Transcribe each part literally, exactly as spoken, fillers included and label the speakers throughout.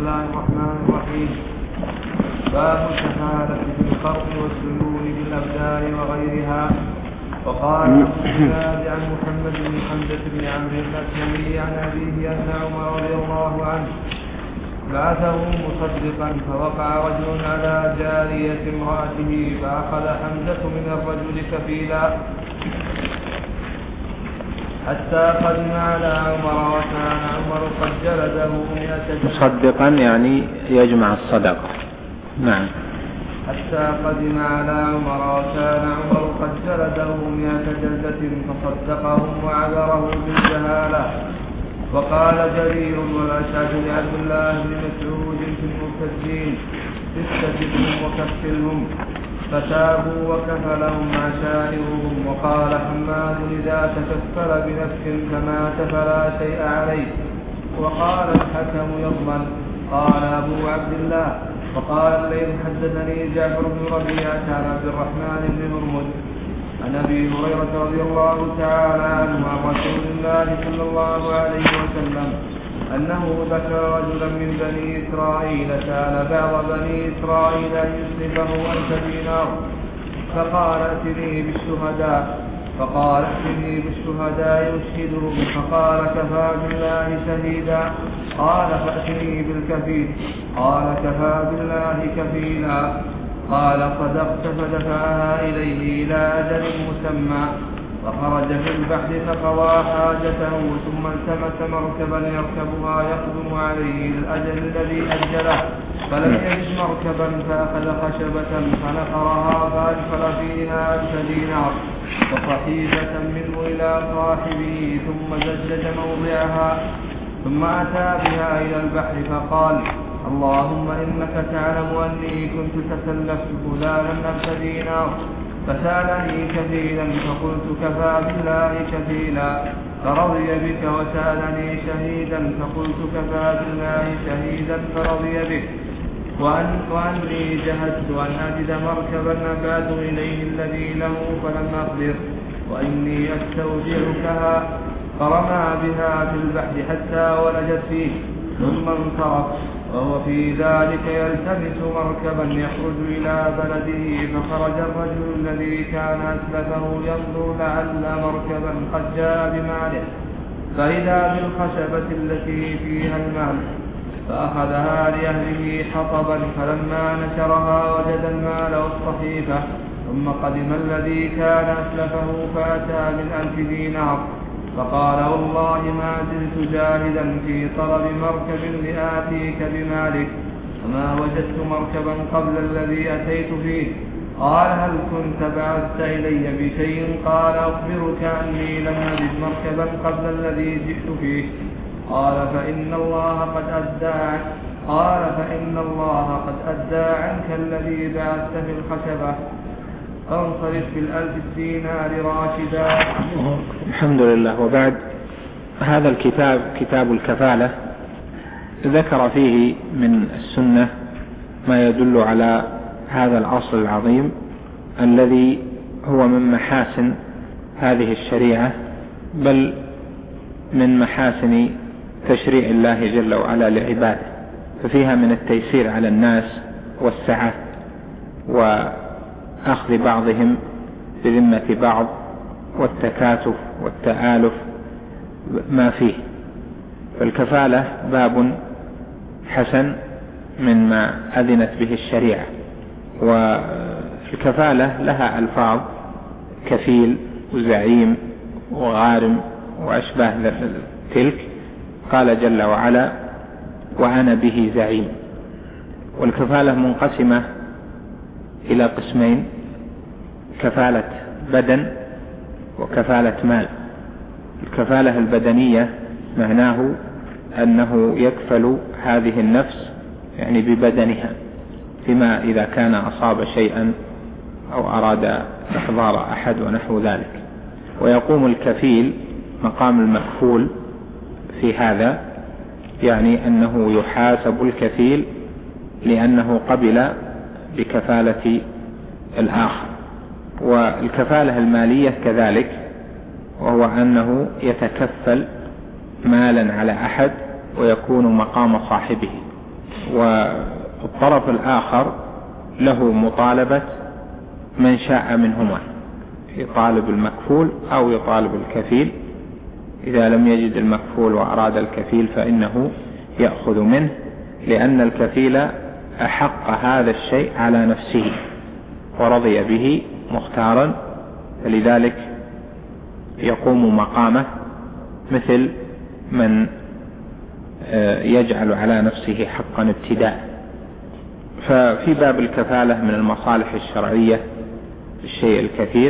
Speaker 1: الله الرحمن الرحيم. باب الكفالة في القرض والسلول بالأبدان وغيرها. وقال أبو عن محمد بن حمزة بن عمرو الأسلمي عن أبيه أن عمر رضي الله عنه بعثه مصدقا فوقع رجل على جارية امرأته فأخذ حمزة من الرجل كفيلا حتى قدم على عمر وكان عمر قد جلده مئة جلدة.
Speaker 2: مصدقا يعني يجمع الصدقة. نعم.
Speaker 1: حتى قدم على عمر وكان عمر قد جلده مئة جلدة فصدقهم وعذره بالجهالة. وقال جرير والأشعث لعبد الله بن مسعود في المرتدين استجبهم وكفلهم فتابوا وكفلهم عشائرهم. وقال حماد إذا تكفل بنفس فمات فلا شيء عليه. وقال الحكم يضمن. قال أبو عبد الله وقال الليل حدثني جعفر بن ربيعة عن عبد الرحمن بن هرمز عن أبي هريرة رضي الله تعالى عنه عن رسول الله صلى الله عليه وسلم أنه ذكر رجلا من بني إسرائيل سأل بعض بني إسرائيل أن يسلفه ألف دينار فقال ائتني بالشهداء فقال ائتني بالشهداء يشهدهم فقال كفى بالله شهيدا. قال فأتني بالكفيل قال كفى بالله كفيلا. قال صدقت فدفعها إليه إلى أجل مسمى فخرج في البحر فقضى حاجته ثم التمس مركبا يركبها يقدم عليه الأجل الذي أجله فلم يجد مركبا فأخذ خشبة فنقرها فأدخل فيها ألف دينار وصحيفة منه إلى صاحبه ثم زجج موضعها ثم أتى بها إلى البحر فقال اللهم إنك تعلم أني كنت تسلفت فلانا ألف دينار فسألني كفيلا فقلت كفى بالله كفيلا فرضي بك وسألني شهيدا فقلت كفى بالله شهيدا فرضي بك وأن وأني جهدت أن أجد مركبا أبعد إليه الذي له فلم أقدر وإني أستودعكها فرمى بها في البحر حتى ولجت فيه ثم انصرف وهو في ذلك يلتمس مركبا يخرج إلى بلده فخرج الرجل الذي كان أسلفه ينظر لعل مركبا قد جاء بماله فإذا بالخشبة التي فيها المال فأخذها لأهله حطبا فلما نشرها وجد المال والصحيفة ثم قدم الذي كان أسلفه فأتى بالألف دينار فقال والله ما زلت جاهدا في طلب مركب لآتيك بمالك وما وجدت مركبا قبل الذي أتيت فيه. قال هل كنت بعثت إلي بشيء؟ قال أخبرك أني لم أجد مركبا قبل الذي جئت فيه. قال فإن الله قد أدى قال فإن الله قد أدى عنك الذي بعثت في الخشبة فانصرف بالألف الدينار راشدا.
Speaker 2: الحمد لله. وبعد هذا الكتاب كتاب الكفالة ذكر فيه من السنة ما يدل على هذا الأصل العظيم الذي هو من محاسن هذه الشريعة بل من محاسن تشريع الله جل وعلا لعباده ففيها من التيسير على الناس والسعة وأخذ بعضهم بذمة بعض والتكاتف والتآلف ما فيه. فالكفالة باب حسن من ما أذنت به الشريعة. والكفالة لها ألفاظ كفيل وزعيم وغارم وأشباه تلك. قال جل وعلا وأنا به زعيم. والكفالة منقسمة إلى قسمين: كفالة بدن وكفالة مال. الكفالة البدنية معناه أنه يكفل هذه النفس يعني ببدنها فيما إذا كان أصاب شيئا أو أراد إحضار أحد ونحو ذلك. ويقوم الكفيل مقام المكفول في هذا، يعني أنه يحاسب الكفيل لأنه قبل بكفالة الآخر. والكفالة المالية كذلك، وهو أنه يتكفل مالا على أحد ويكون مقام صاحبه. والطرف الآخر له مطالبة من شاء منهما، يطالب المكفول أو يطالب الكفيل. إذا لم يجد المكفول وأراد الكفيل فإنه يأخذ منه، لأن الكفيل أحق هذا الشيء على نفسه ورضي به مختارا، فلذلك يقوم مقامه مثل من يجعل على نفسه حقا ابتداء. ففي باب الكفالة من المصالح الشرعية الشيء الكثير،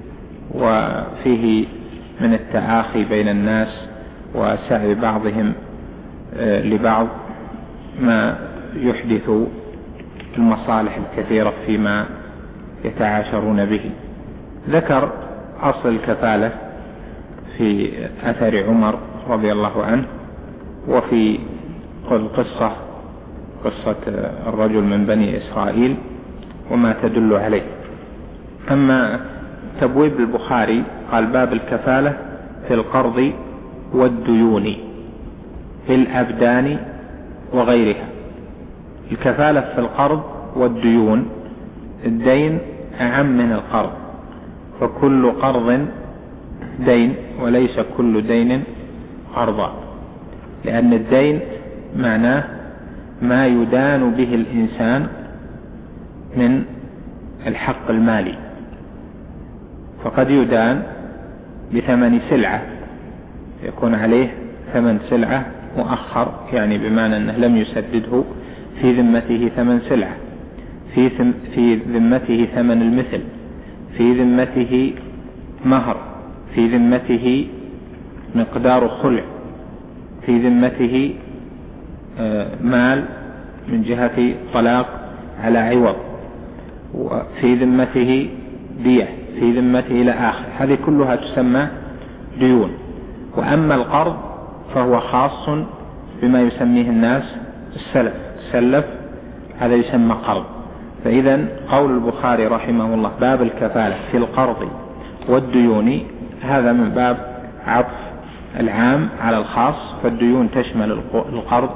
Speaker 2: وفيه من التآخي بين الناس وسعي بعضهم لبعض ما يحدث المصالح الكثيرة فيما يتعاشرون به. ذكر أصل الكفالة في أثر عمر رضي الله عنه، وفي القصة قصة الرجل من بني إسرائيل وما تدل عليه. أما تبويب البخاري قال باب الكفالة في القرض والديون في الأبدان وغيرها. الكفالة في القرض والديون، الدين أعم من القرض، فكل قرض دين وليس كل دين قرضا، لأن الدين معناه ما يدان به الإنسان من الحق المالي، فقد يدان بثمن سلعة، يكون عليه ثمن سلعة مؤخر، يعني بمعنى أنه لم يسدده في ذمته ثمن سلعة، في في ذمته ثمن المثل، في ذمته مهر، في ذمته مقدار خلع، في ذمته مال من جهة طلاق على عوض، وفي ذمته دية، في ذمته إلى آخر. هذه كلها تسمى ديون. وأما القرض فهو خاص بما يسميه الناس السلف، السلف هذا يسمى قرض. فإذا قول البخاري رحمه الله باب الكفالة في القرض والديون، هذا من باب عطف العام على الخاص، فالديون تشمل القرض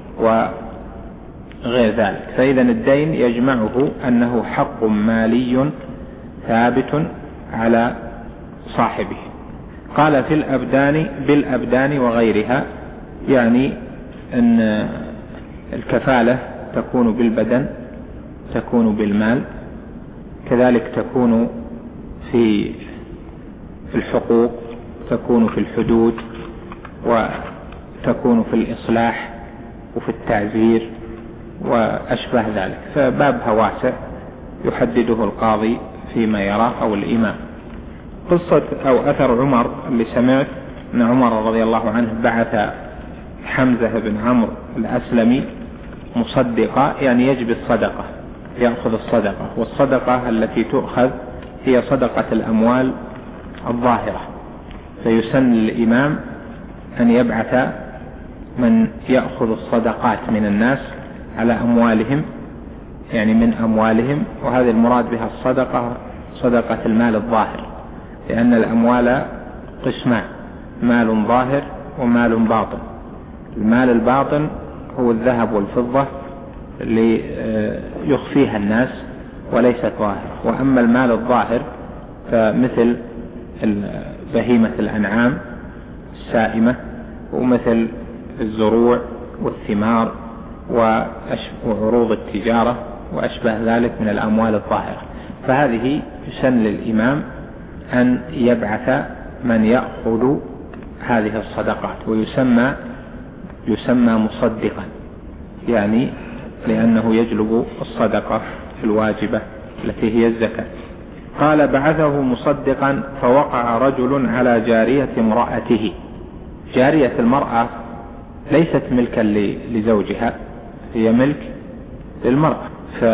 Speaker 2: وغير ذلك. فإذا الدين يجمعه أنه حق مالي ثابت على صاحبه. قال في الأبدان بالأبدان وغيرها، يعني أن الكفالة تكون بالبدن، تكون بالمال، كذلك تكون في الحقوق، تكون في الحدود، وتكون في الإصلاح وفي التعزير وأشبه ذلك. فبابها واسع يحدده القاضي فيما يرى أو الإمام. قصة أو أثر عمر اللي سمعت أن عمر رضي الله عنه بعث حمزة بن عمرو الأسلمي مصدقا، يعني يجبي الصدقة، يأخذ الصدقة، والصدقة التي تؤخذ هي صدقة الأموال الظاهرة. فيسن للإمام أن يبعث من يأخذ الصدقات من الناس على أموالهم، يعني من أموالهم، وهذا المراد بها الصدقة صدقة المال الظاهر، لأن الأموال قسمان، مال ظاهر ومال باطن. المال الباطن هو الذهب والفضة اللي يخفيها الناس وليست ظاهرة، وأما المال الظاهر فمثل بهيمة الأنعام السائمة، ومثل الزروع والثمار وعروض التجارة وأشبه ذلك من الأموال الظاهرة. فهذه يسن للإمام أن يبعث من يأخذ هذه الصدقات، ويسمى يسمى مصدقا، يعني لأنه يجلب الصدقة الواجبة التي هي الزكاة. قال بعثه مصدقا فوقع رجل على جارية امرأته. جارية المرأة ليست ملكا لزوجها، هي ملك للمرأة،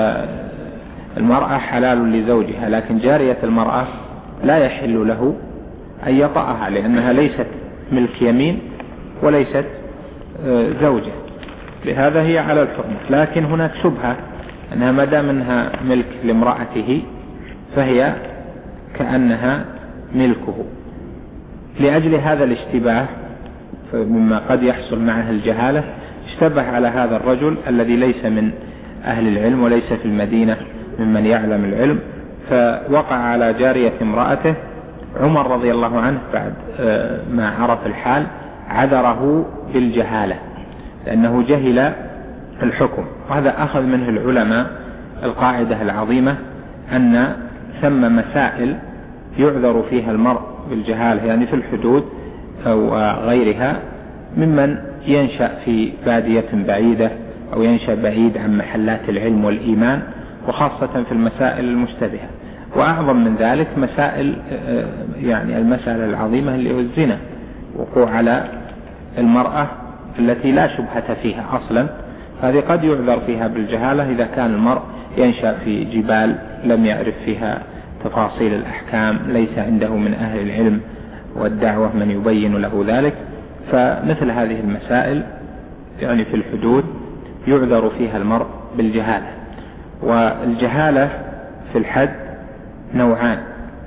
Speaker 2: فالمرأة حلال لزوجها، لكن جارية المرأة لا يحل له أن يطأها، لأنها ليست ملك يمين وليست زوجة، لهذا هي على الحرمة. لكن هناك شبهة أنها ما دام أنها ملك لامرأته فهي كأنها ملكه. لأجل هذا الاشتباه مما قد يحصل معه الجهالة اشتبه على هذا الرجل الذي ليس من أهل العلم وليس في المدينة ممن يعلم العلم، فوقع على جارية امرأته. عمر رضي الله عنه بعد ما عرف الحال عذره بالجهالة لأنه جهل الحكم، وهذا أخذ منه العلماء القاعدة العظيمة أن ثم مسائل يعذر فيها المرء بالجهالة، يعني في الحدود أو غيرها، ممن ينشأ في بادية بعيدة أو ينشأ بعيد عن محلات العلم والإيمان، وخاصة في المسائل المشتبهة. وأعظم من ذلك مسائل يعني المسألة العظيمة اللي هو الزنا، وقوع على المرأة التي لا شبهة فيها أصلا، هذه قد يعذر فيها بالجهالة إذا كان المرء ينشأ في جبال لم يعرف فيها تفاصيل الأحكام، ليس عنده من أهل العلم والدعوة من يبين له ذلك. فمثل هذه المسائل يعني في الحدود يعذر فيها المرء بالجهالة. والجهالة في الحد نوعان: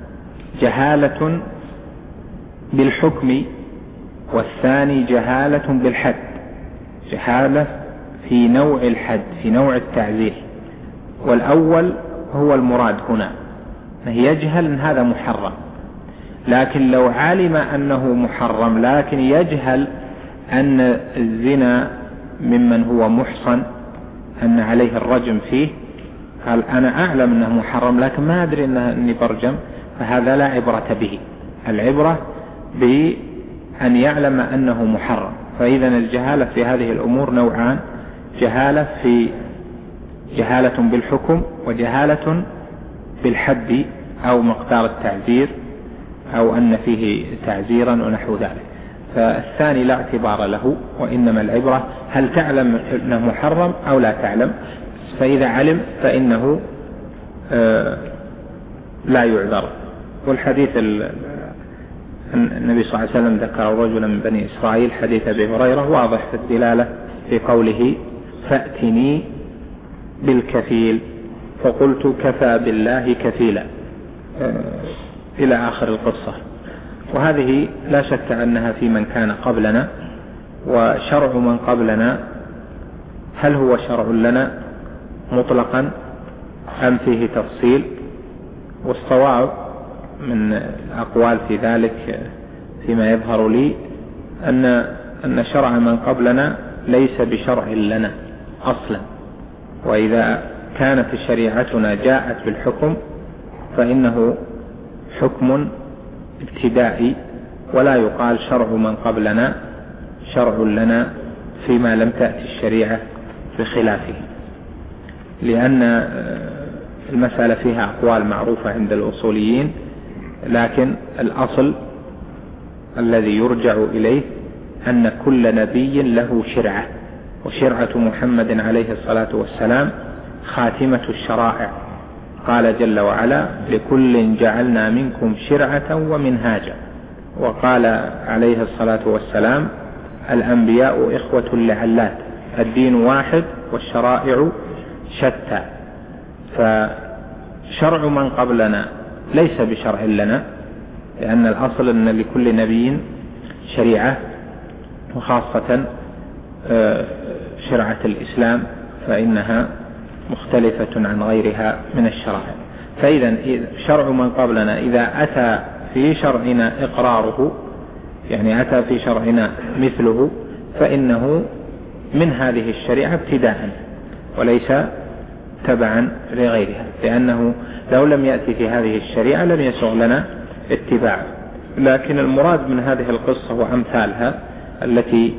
Speaker 2: جهالة بالحكم، والثاني جهالة بالحد. جهالة في نوع الحد، في نوع التعزير، والأول هو المراد هنا، يجهل أن هذا محرم، لكن لو علم أنه محرم لكن يجهل أن الزنا ممن هو محصن أن عليه الرجم فيه، قال أنا أعلم أنه محرم لكن ما أدري أني برجم، فهذا لا عبرة به. العبرة بأن يعلم أنه محرم. فإذا الجهالة في هذه الأمور نوعان: جهالة في جهالة بالحكم، وجهالة بالحد أو مقدار التعزير أو أن فيه تعزيرا ونحو ذلك. فالثاني لا اعتبار له، وإنما العبرة هل تعلم أنه محرم أو لا تعلم. فإذا علم فإنه آه لا يعذر. والحديث النبي صلى الله عليه وسلم ذكر رجلا من بني إسرائيل، حديث أبي هريرة، واضح في الدلالة في قوله فأتني بالكفيل فقلت كفى بالله كفيلا آه إلى آخر القصة. وهذه لا شك أنها في من كان قبلنا، وشرع من قبلنا هل هو شرع لنا مطلقا أم فيه تفصيل؟ والصواب من الأقوال في ذلك فيما يظهر لي أن أن شرع من قبلنا ليس بشرع لنا أصلا، وإذا كانت شريعتنا جاءت بالحكم فإنه حكم ابتدائي، ولا يقال شرع من قبلنا شرع لنا فيما لم تأتي الشريعة بخلافه، لأن المسألة فيها أقوال معروفة عند الأصوليين، لكن الأصل الذي يرجع إليه أن كل نبي له شرعة، وشرعة محمد عليه الصلاة والسلام خاتمة الشرائع. قال جل وعلا لكل جعلنا منكم شرعة ومنهاجا. وقال عليه الصلاة والسلام الأنبياء إخوة لعلات، الدين واحد والشرائع شتى. فشرع من قبلنا ليس بشرع لنا، لأن الأصل أن لكل نبي شريعة، وخاصة شرعة الإسلام فإنها مختلفة عن غيرها من الشرائع. فإذا شرع من قبلنا إذا أتى في شرعنا إقراره، يعني أتى في شرعنا مثله، فإنه من هذه الشريعة ابتداء وليس تبعا لغيرها، لأنه لو لم يأتي في هذه الشريعة لم يسع لنا اتباعه. لكن المراد من هذه القصة وأمثالها التي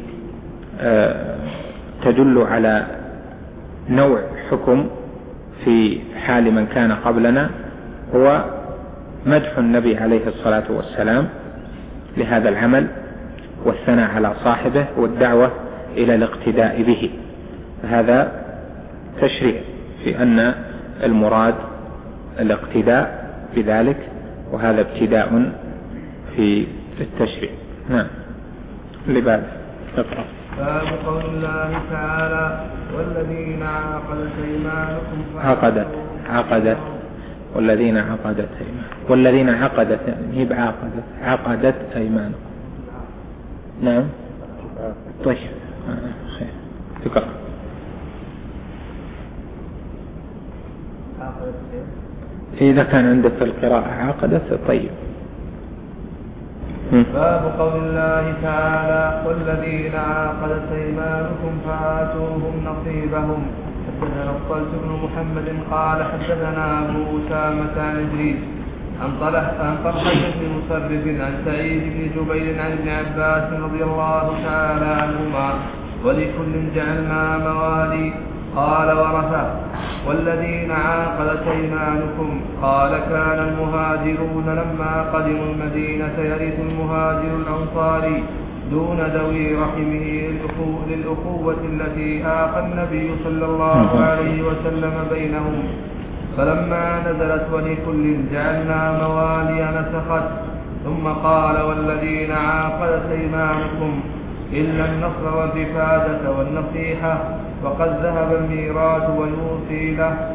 Speaker 2: تدل على نوع حكم في حال من كان قبلنا هو مدح النبي عليه الصلاة والسلام لهذا العمل، والثناء على صاحبه، والدعوة إلى الاقتداء به. فهذا تشريع في أن المراد الاقتداء بذلك، وهذا ابتداء في التشريع. نعم. اللي بعد اقرأ.
Speaker 1: باب قول الله تعالى والذين عقدت أيمانكم
Speaker 2: عقدت عقدت والذين عقدت أيمانكم والذين عقدت هي بعقدت عقدت أيمانكم. نعم. طيب خير. اقرأ. إذا كان عندك في القراءة عقدت طيب.
Speaker 1: باب قول الله تعالى والذين عاقدت أيمانكم فآتوهم نصيبهم. حدثنا الصلت بن محمد قال حدثنا أبو أسامة عن إدريس عن طلحة بن مسرف عن سعيد بن جبير عن ابن عباس رضي الله تعالى عنهما ولكل جعلنا موالي. قال ورثة والذين عاقدت أيمانكم قال كان المهاجرون لما قدموا المدينة يرث المهاجر الأنصاري دون ذوي رحمه للأخوة التي آخى النبي صلى الله عليه وسلم بينهم. فلما نزلت ولكل جعلنا موالي نسخت ثم قال والذين عاقدت أيمانكم إلا النصر والرفادة والنصيحة وقد ذهب الميراث ويوصي له.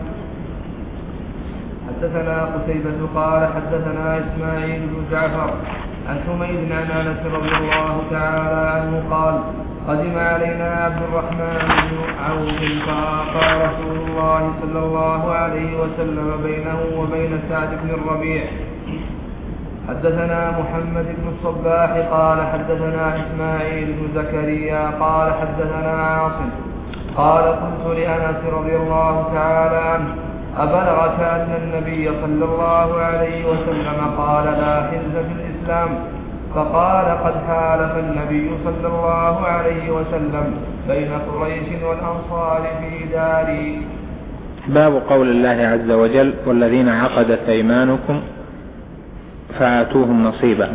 Speaker 1: حدثنا قتيبة قال حدثنا إسماعيل بن جعفر عن حميد عن أنس رضي الله تعالى عنه قال قدم علينا عبد الرحمن بن عوف فقال رسول الله صلى الله عليه وسلم بينه وبين سعد بن الربيع. حدثنا محمد بن الصباح قال حدثنا إسماعيل بن زكريا قال حدثنا عاصم قال قلت لأنس رضي الله تعالى عنه أبلغك أن النبي صلى الله عليه وسلم قال لا حلف في الإسلام؟ فقال قد حالف النبي صلى الله عليه وسلم بين قريش والأنصار في داري.
Speaker 2: باب قول الله عز وجل والذين عقدت أيمانكم فآتوهم نصيبا.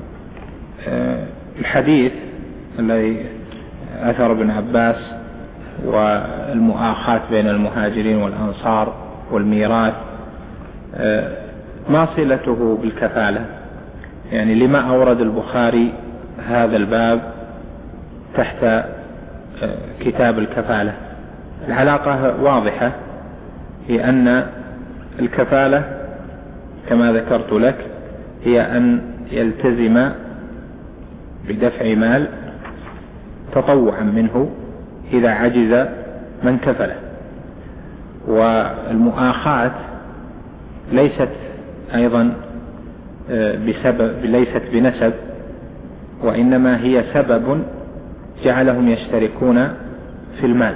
Speaker 2: الحديث الذي أثر ابن عباس والمؤاخاة بين المهاجرين والأنصار والميراث ما صلته بالكفالة؟ يعني لما أورد البخاري هذا الباب تحت كتاب الكفالة؟ العلاقة واضحة، هي أن الكفالة كما ذكرت لك هي أن يلتزم بدفع مال تطوعا منه إذا عجز من كفله. والمؤاخاة ليست أيضا بسبب ليست بنسب، وإنما هي سبب جعلهم يشتركون في المال.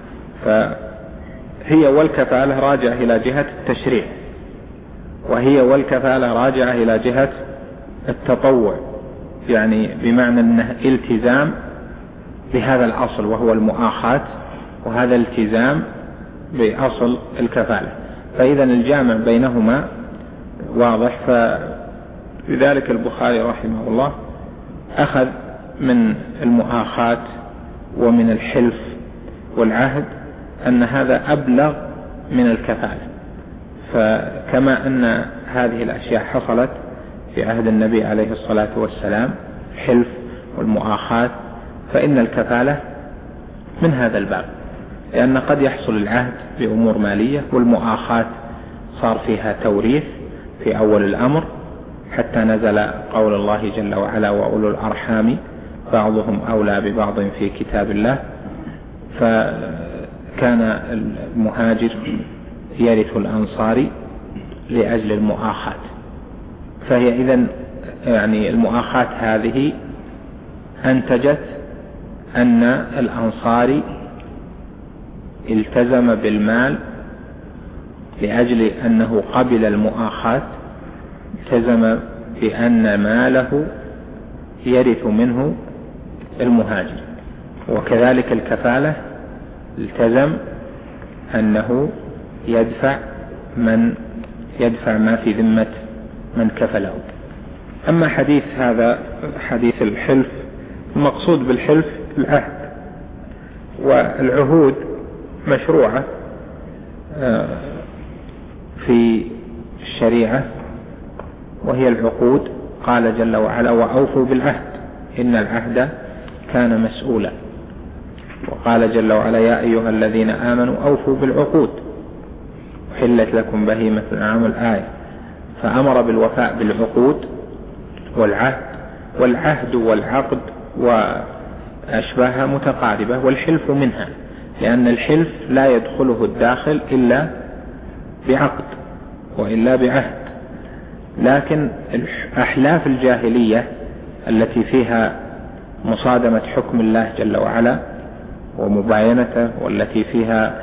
Speaker 2: فهي والكفالة راجعة إلى جهة التشريع، وهي والكفالة راجعة إلى جهة التطوع، يعني بمعنى أنه التزام بهذا الأصل وهو المؤاخاة، وهذا التزام بأصل الكفالة. فإذا الجامع بينهما واضح. فلذلك البخاري رحمه الله أخذ من المؤاخاة ومن الحلف والعهد أن هذا أبلغ من الكفالة. فكما أن هذه الأشياء حصلت في عهد النبي عليه الصلاة والسلام، الحلف والمؤاخاة، فإن الكفالة من هذا الباب، لأن قد يحصل العهد بأمور مالية، والمؤاخاة صار فيها توريث في أول الأمر حتى نزل قول الله جل وعلا وأولو الأرحام بعضهم أولى ببعض في كتاب الله. فكان المهاجر يرث الأنصاري لأجل المؤاخاة. فهي إذن يعني المؤاخاة هذه أنتجت أن الأنصاري التزم بالمال لأجل أنه قبل المؤاخاة، التزم بأن ماله يرث منه المهاجر. وكذلك الكفالة التزم أنه يدفع من يدفع ما في ذمة من كفله. أما حديث هذا حديث الحلف، المقصود بالحلف العهد، والعهود مشروعة في الشريعة وهي العقود. قال جل وعلا وأوفوا بالعهد إن العهد كان مسؤولا. وقال جل وعلا يا أيها الذين آمنوا أوفوا بالعقود حلت لكم بهيمة الأنعام الآية. فأمر بالوفاء بالعقود والعهد، والعهد والعقد وأشباهها متقاربة، والحلف منها. لأن الحلف لا يدخله الداخل إلا بعقد وإلا بعهد. لكن أحلاف الجاهلية التي فيها مصادمة حكم الله جل وعلا ومباينته، والتي فيها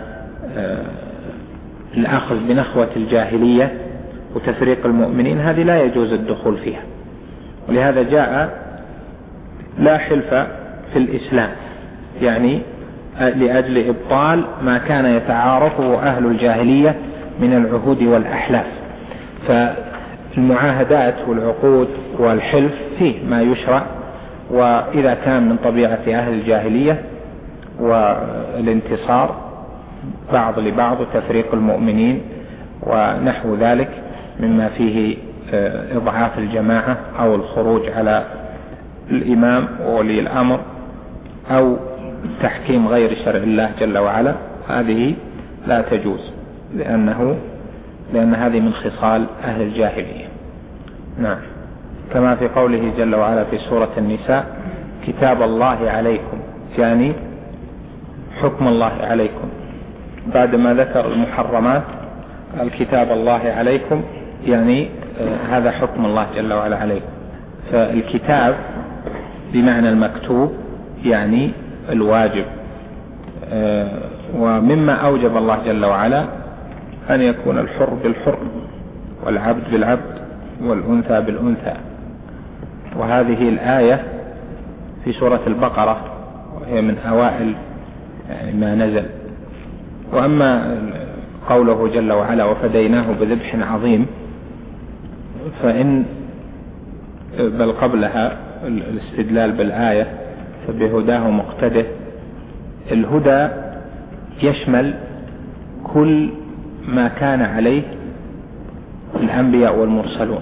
Speaker 2: الأخذ بنخوة الجاهلية وتفريق المؤمنين، هذه لا يجوز الدخول فيها. ولهذا جاء لا حلف في الإسلام، يعني لأجل إبطال ما كان يتعارفه أهل الجاهلية من العهود والأحلاف. فالمعاهدات والعقود والحلف فيه ما يشرع، وإذا كان من طبيعة أهل الجاهلية والانتصار بعض لبعض وتفريق المؤمنين ونحو ذلك مما فيه إضعاف الجماعة أو الخروج على الإمام وولي الأمر أو تحكيم غير شرع الله جل وعلا، هذه لا تجوز، لأنه لأن هذه من خصال أهل الجاهلية. نعم، كما في قوله جل وعلا في سورة النساء: كتاب الله عليكم، يعني حكم الله عليكم. بعدما ذكر المحرمات قال كتاب الله عليكم، يعني آه هذا حكم الله جل وعلا عليكم. فالكتاب بمعنى المكتوب، يعني الواجب. آه ومما أوجب الله جل وعلا أن يكون الحر بالحر والعبد بالعبد والأنثى بالأنثى. وهذه الآية في سورة البقرة، وهي من أوائل يعني ما نزل. وأما قوله جل وعلا: وفديناه بذبح عظيم، فإن بل قبلها الاستدلال بالآية فبهداه مقتده. الهدى يشمل كل ما كان عليه الأنبياء والمرسلون،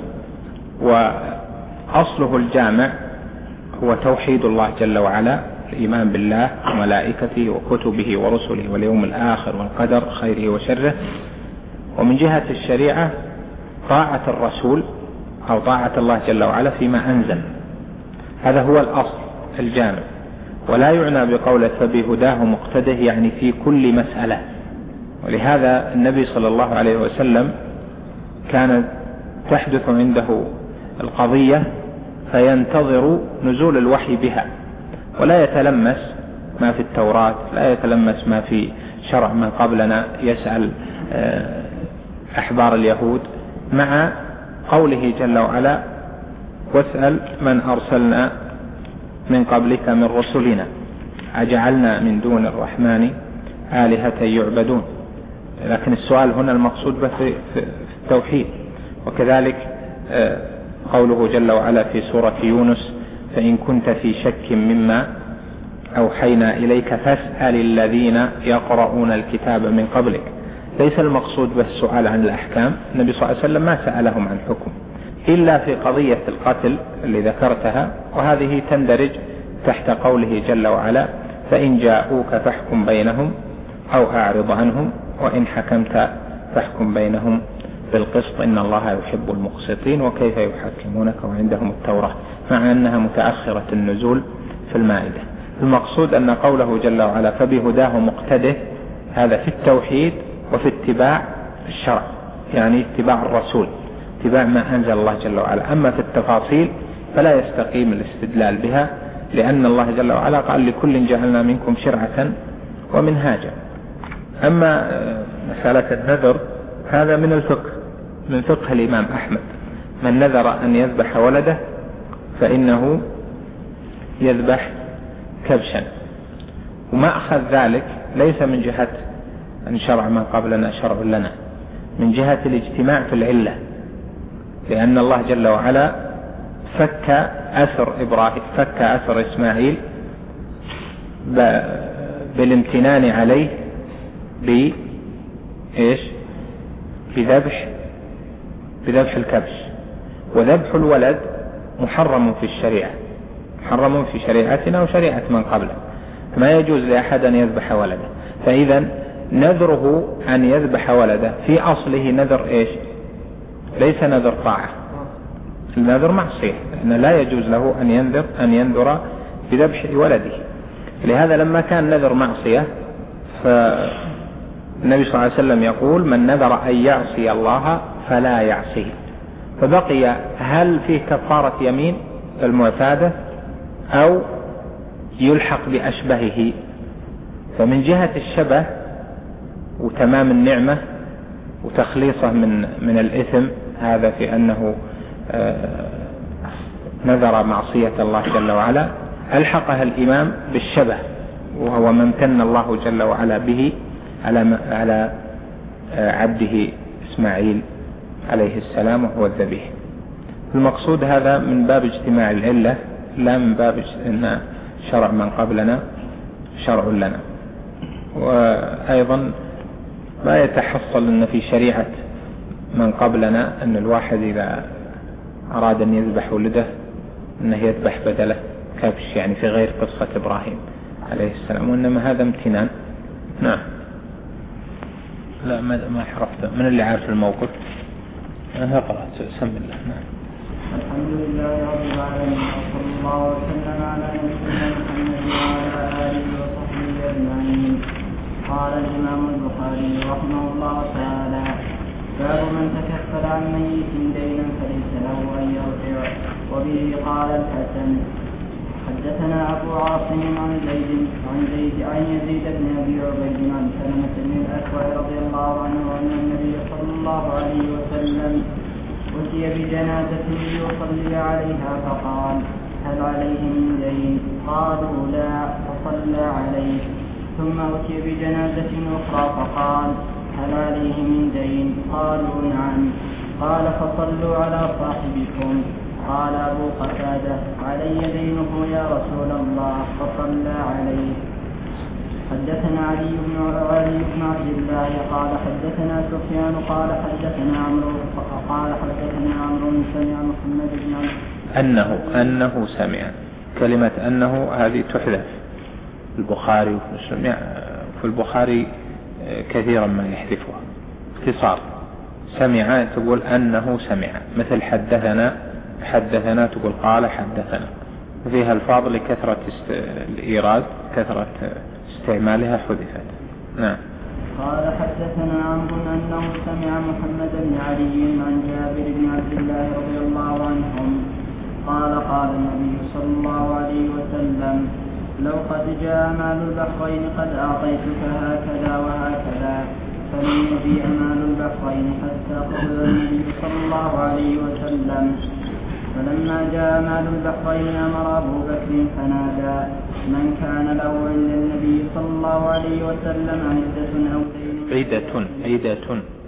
Speaker 2: وأصله الجامع هو توحيد الله جل وعلا، الإيمان بالله وملائكته وكتبه ورسله واليوم الآخر والقدر خيره وشره. ومن جهة الشريعة طاعة الرسول أو طاعة الله جل وعلا فيما أنزل، هذا هو الأصل الجامع. ولا يعنى بقوله فبهداه مقتده يعني في كل مسألة. ولهذا النبي صلى الله عليه وسلم كانت تحدث عنده القضية فينتظر نزول الوحي بها، ولا يتلمس ما في التوراة، لا يتلمس ما في شرع من قبلنا، يسأل أحبار اليهود، مع قوله جل وعلا: واسأل من أرسلنا من قبلك من رسلنا أجعلنا من دون الرحمن آلهة يعبدون. لكن السؤال هنا المقصود به في التوحيد. وكذلك قوله جل وعلا في سورة يونس: فإن كنت في شك مما أوحينا إليك فاسأل الذين يقرؤون الكتاب من قبلك. ليس المقصود به السؤال عن الأحكام، النبي صلى الله عليه وسلم ما سألهم عن حكم إلا في قضية القتل اللي ذكرتها، وهذه تندرج تحت قوله جل وعلا: فإن جاءوك فاحكم بينهم أو أعرض عنهم وإن حكمت فاحكم بينهم بالقسط إن الله يحب المقسطين وكيف يحكمونك وعندهم التوراة، مع أنها متأخرة النزول في المائدة. المقصود أن قوله جل وعلا فبهداه مقتده، هذا في التوحيد وفي اتباع الشرع، يعني اتباع الرسول، اتباع ما أنزل الله جل وعلا. أما في التفاصيل فلا يستقيم الاستدلال بها، لأن الله جل وعلا قال: لكل جعلنا منكم شرعة ومنهاجا. أما مسألة النذر هذا من الفقه، من فقه الإمام أحمد: من نذر أن يذبح ولده فإنه يذبح كبشا. وما أخذ ذلك ليس من جهة أن شرع من قبلنا شرع لنا، من جهة الاجتماع في العلة، لأن الله جل وعلا فك أثر إبراهيم، فك أثر إسماعيل بالامتنان عليه بإيش؟ بذبح بذبح الكبش. وذبح الولد محرم في الشريعة، محرم في شريعتنا وشريعة من قبله، فما يجوز لأحد أن يذبح ولده. فإذا نذره أن يذبح ولده في أصله نذر إيش؟ ليس نذر طاعة، النذر معصية، لأن لا يجوز له أن ينذر أن ينذر بذبح ولده. لهذا لما كان نذر معصية فالنبي صلى الله عليه وسلم يقول من نذر أن يعصي الله فلا يعصيه. فبقي هل فيه كفارة يمين المعتادة أو يلحق بأشبهه؟ فمن جهة الشبه وتمام النعمة وتخليصه من من الإثم، هذا في أنه نذر معصية الله جل وعلا، ألحقها الإمام بالشبه، وهو ما امتن الله جل وعلا به على على عبده إسماعيل عليه السلام وهو الذبيح. المقصود هذا من باب اجتماع العلة، لا من باب أن شرع من قبلنا شرع لنا. وأيضا ما يتحصل أن في شريعة من قبلنا أن الواحد إذا أراد أن يذبح ولده أنه يذبح بدله كبش، يعني في غير قصة إبراهيم عليه السلام، وإنما هذا امتنان. نعم. لا ما ما حرفت. من اللي عارف الموقف؟ أنا قرأت. سم الله. نعم.
Speaker 3: الحمد لله رب العالمين، وصلى الله وسلم على نبينا محمد وعلى آله وصحبه أجمعين. قال الإمام البخاري رحمه الله تعالى: باب من تكفل عن ميت دينا فليس له أن يرجع. وبه قال الحسن: حدثنا أبو عاصم عن زيد عن زيد عن يزيد بن أبي عبيد عن سلمة بن الأكوع رضي الله عنه أن النبي صلى الله عليه وسلم أتي بجنازة ليصلي عليها فقال: هل عليه من دين؟ قالوا لا، فصلى عليه. ثم أتي بجنازة أخرى فقال: هل عليه من دين؟ قالوا نعم. قال: فصلوا على صاحبكم. قال أبو قتادة: علي دينه يا رسول الله، فصلى عليه. حدثنا علي بن علي بن عبد الله قال حدثنا سفيان قال حدثنا عمرو قال حدثنا عمرو سمع محمد بن
Speaker 2: أنه أنه سمع. كلمة أنه هذه تحذف. البخاري ومسلم في البخاري كثيرا ما يحذفها اختصار. سمع تقول أنه سمع، مثل حدثنا حدثنا تقول قال حدثنا، فيها الفاظ لكثرة الإيراد كثرة استعمالها حذفت. نعم.
Speaker 3: قال حدثنا عمرو أنه سمع محمد بن علي عن جابر بن عبد الله رضي الله عنهم قال: قال النبي صلى الله عليه وسلم: لو قد جاء مال البحرين قد أعطيتك هكذا وهكذا، فلم يبيع مال البحرين حتى قبل النبي صلى الله عليه وسلم. فلما جاء مال البحرين أمر أبو بكر فنادى: من كان له عند النبي صلى الله عليه وسلم عدة أو دين
Speaker 2: عدة عدة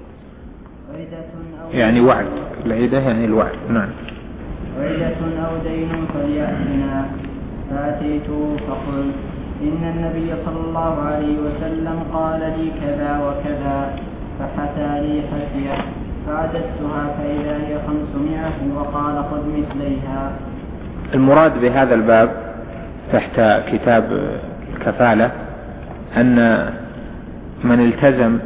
Speaker 3: عدة أو
Speaker 2: يعني وعد، العدة يعني الوعد. نعم.
Speaker 3: عدة أو دين فليأتنا. فأتيته فقلت: إن النبي صلى الله عليه وسلم قال لي كذا وكذا، فحثى لي حثية فعددتها فإذا هي خمسمائة، وقال: خذ مثليها.
Speaker 2: المراد بهذا الباب تحت كتاب الكفالة أن من التزم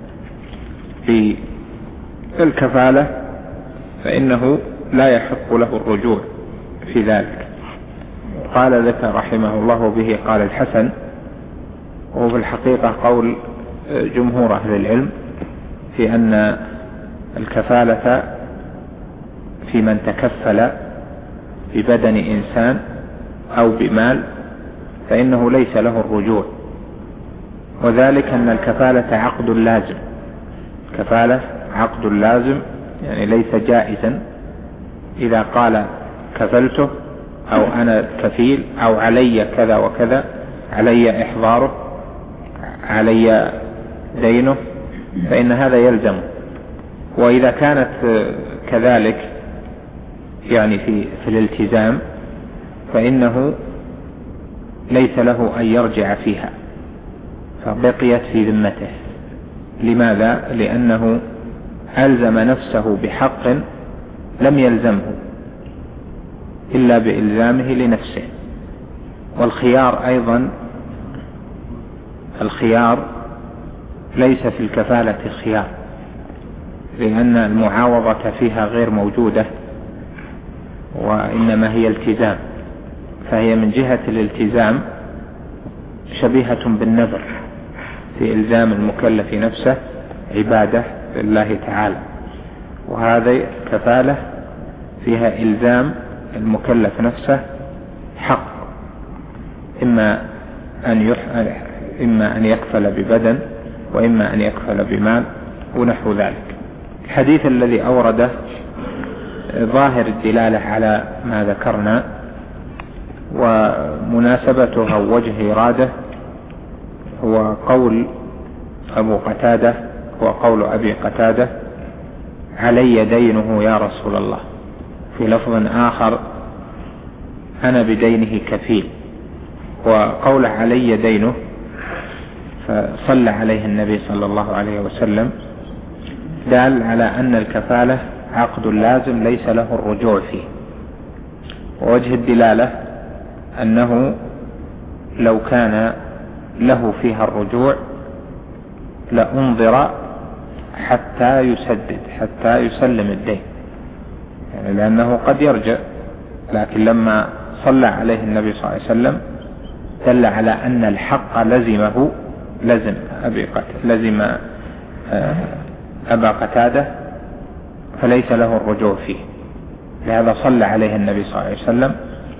Speaker 2: بالكفالة فإنه لا يحق له الرجوع في ذلك. قال ذكر رحمه الله به قال الحسن، وهو في الحقيقة قول جمهور أهل العلم في أن الكفالة في من تكفل ببدن إنسان أو بمال فإنه ليس له الرجوع، وذلك أن الكفالة عقد لازم. كفالة عقد لازم يعني ليس جائزا إذا قال كفلته أو أنا كفيل أو علي كذا وكذا، علي إحضاره، علي دينه، فإن هذا يلزم. وإذا كانت كذلك يعني في, في الالتزام فإنه ليس له أن يرجع فيها، فبقيت في ذمته. لماذا؟ لأنه ألزم نفسه بحق لم يلزمه إلا بإلزامه لنفسه. والخيار أيضا، الخيار ليس في الكفالة خيار، لأن المعاوضة فيها غير موجودة، وإنما هي التزام، فهي من جهة الالتزام شبيهة بالنذر، في إلزام المكلف نفسه عبادة لله تعالى، وهذه كفالة فيها إلزام المكلف نفسه حق، إما أن يح... إما أن يكفل ببدن وإما أن يكفل بمال ونحو ذلك. الحديث الذي أورده ظاهر الدلالة على ما ذكرنا، ومناسبته أو وجه إراده هو قول أبو قتادة وقول أبي قتادة: علي دينه يا رسول الله. في لفظ آخر: أنا بدينه كفيل. وقوله علي دينه فصلى عليه النبي صلى الله عليه وسلم دال على أن الكفالة عقد لازم ليس له الرجوع فيه. ووجه الدلالة أنه لو كان له فيها الرجوع لأنظر حتى يسدد، حتى يسلم الدين، يعني لأنه قد يرجع. لكن لما صلى عليه النبي صلى الله عليه وسلم دل على أن الحق لزمه، لزم أبي قتادة، لزم أبا قتادة، فليس له الرجوع فيه، لهذا صلى عليه النبي صلى الله عليه وسلم.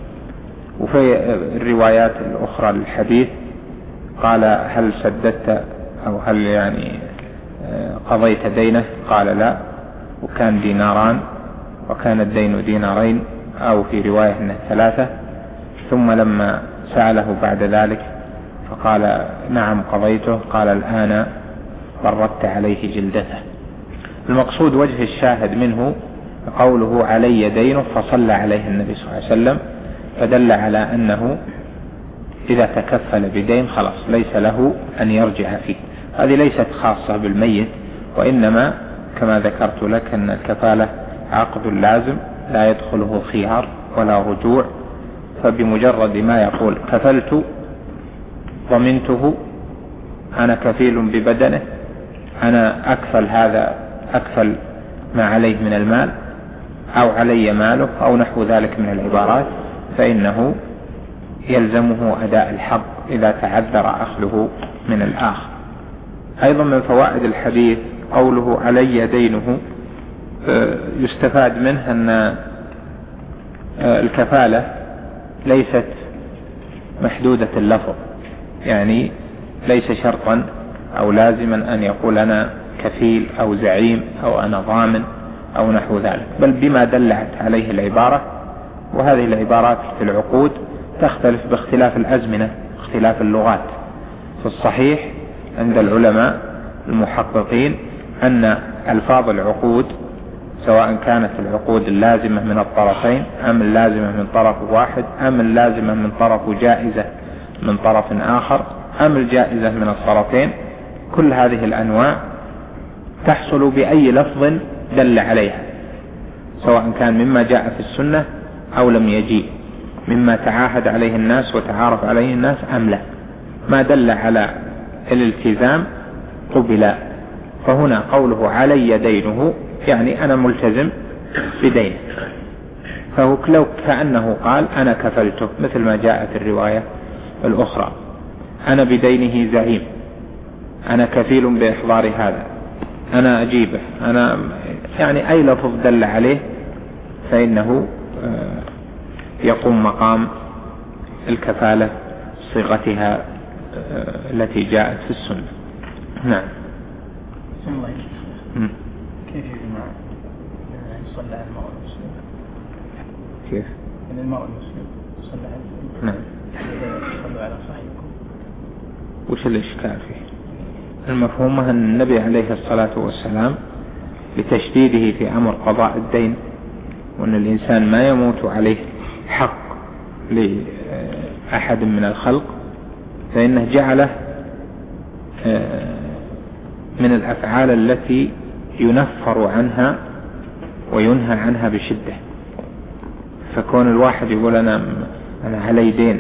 Speaker 2: وفي الروايات الأخرى للحديث قال: هل سددت أو هل يعني قضيت دينه؟ قال: لا، وكان ديناران، وكان الدين دينارين، أو في رواية أنه ثلاثة. ثم لما سأله بعد ذلك فقال: نعم قضيته. قال: الآن بردت عليه جلدته. المقصود وجه الشاهد منه قوله علي دينه فصلى عليه النبي صلى الله عليه وسلم، فدل على أنه إذا تكفل بدين خلاص ليس له أن يرجع فيه. هذه ليست خاصة بالميت، وإنما كما ذكرت لك أن الكفالة عقد لازم لا يدخله خيار ولا رجوع. فبمجرد ما يقول كفلت ضمنته، أنا كفيل ببدنه، أنا أكفل هذا، أكفل ما عليه من المال أو علي ماله أو نحو ذلك من العبارات، فإنه يلزمه أداء الحق إذا تعذر أخذه من الآخر. أيضا من فوائد الحديث قوله علي دينه، يستفاد منه أن الكفالة ليست محدودة اللفظ، يعني ليس شرطا أو لازما أن يقول أنا كفيل أو زعيم أو أنا ضامن أو نحو ذلك، بل بما دلت عليه العبارة. وهذه العبارات في العقود تختلف باختلاف الأزمنة، اختلاف اللغات. في الصحيح عند العلماء المحققين أن ألفاظ العقود سواء كانت العقود اللازمة من الطرفين أم اللازمة من طرف واحد أم اللازمة من طرف جائزة من طرف آخر أم الجائزة من الطرفين، كل هذه الأنواع تحصل بأي لفظ دل عليها، سواء كان مما جاء في السنة أو لم يجيء، مما تعاهد عليه الناس وتعارف عليه الناس أم لا. ما دل على الالتزام قبل. فهنا قوله علي دينه يعني أنا ملتزم بدينه، فهو لو كأنه قال أنا كفلته، مثل ما جاءت الرواية الأخرى أنا بدينه زعيم، أنا كفيل بإحضار هذا، أنا أجيبه، أنا يعني أي لفظ دل عليه فإنه يقوم مقام الكفالة صيغتها التي جاءت في السنة. نعم.
Speaker 3: كيف يجمع يصلى على المرء المسلم؟
Speaker 2: كيف؟
Speaker 3: أن المرء المسلم يصلى على المسلم.
Speaker 2: نعم.
Speaker 3: يصلوا على صاحبكم.
Speaker 2: وش الإشكال فيه؟ المفهوم أن النبي عليه الصلاة والسلام لتشديده في أمر قضاء الدين، وأن الإنسان ما يموت عليه حق لأحد من الخلق، فإنه جعله من الأفعال التي ينفر عنها وينهى عنها بشدة. فكون الواحد يقول أنا أنا علي دين،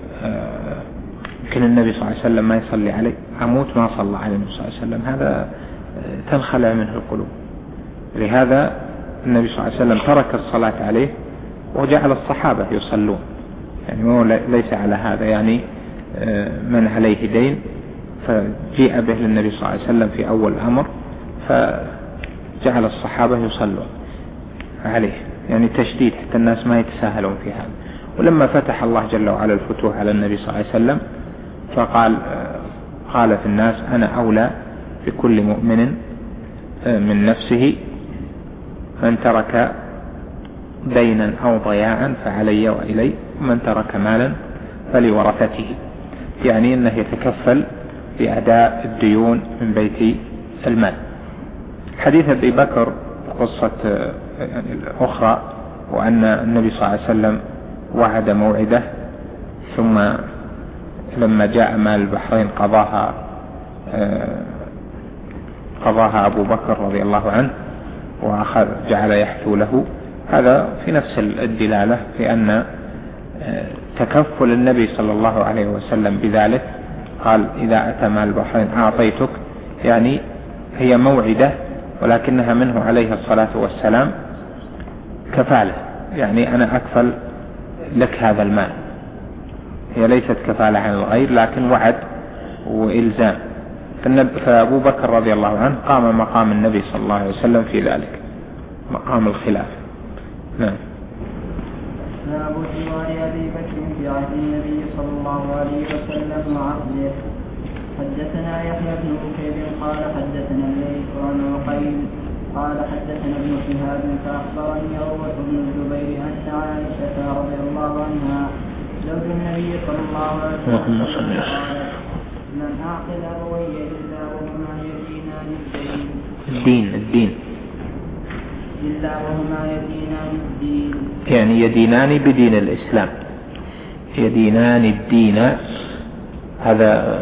Speaker 2: يمكن النبي صلى الله عليه وسلم ما يصلي علي، أموت ما صلى عليه النبي صلى الله عليه وسلم، هذا تنخلع منه القلوب. لهذا النبي صلى الله عليه وسلم ترك الصلاة عليه وجعل الصحابة يصلون، يعني هو ليس على هذا، يعني من عليه دين فجيء به للنبي صلى الله عليه وسلم في أول الأمر، فجعل الصحابة يصلون عليه، يعني تشديد حتى الناس ما يتساهلون في هذا. ولما فتح الله جل وعلا الفتوح على النبي صلى الله عليه وسلم فقال قال في الناس: أنا أولى بكل مؤمن من نفسه، من ترك دينا أو ضياعا فعلي وإلي، ومن ترك مالا فلورثته، يعني أنه يتكفل بأداء الديون من بيت المال. حديث أبي بكر قصة يعني الأخرى، وأن النبي صلى الله عليه وسلم وعد موعده ثم لما جاء مال البحرين قضاها قضاها أبو بكر رضي الله عنه وأخذ جعل يحثو له. هذا في نفس الدلالة في أن تكفل النبي صلى الله عليه وسلم بذلك، قال: إذا أتى مال البحرين أعطيتك، يعني هي موعدة ولكنها منه عليه الصلاة والسلام كفالة، يعني أنا أكفل لك هذا المال، هي ليست كفالة عن الغير لكن وعد وإلزام. فأبو بكر رضي الله عنه قام مقام النبي صلى الله عليه وسلم في ذلك، مقام الخلافة. نعم.
Speaker 3: باب جوار أبي بكر في عهد النبي صلى الله عليه وسلم وعقله. حدثنا يحيى بن بكير قال حدثنا الليث عن عقيل قال حدثنا ابن شهاب فأخبرني عروة بن الزبير أن عائشة رضي الله عنها زوج النبي صلى الله عليه وسلم قالت: لم أعقل أبوي إلا وهما يدينان
Speaker 2: الدين الدين
Speaker 3: إلا وهما يدينان الدين،
Speaker 2: يعني يدينان بدين الإسلام، يدينان الدين. هذا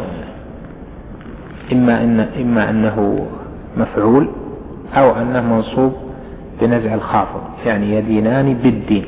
Speaker 2: إما إن إما أنه مفعول أو أنه منصوب بنزع الخافض، يعني يدينان بالدين.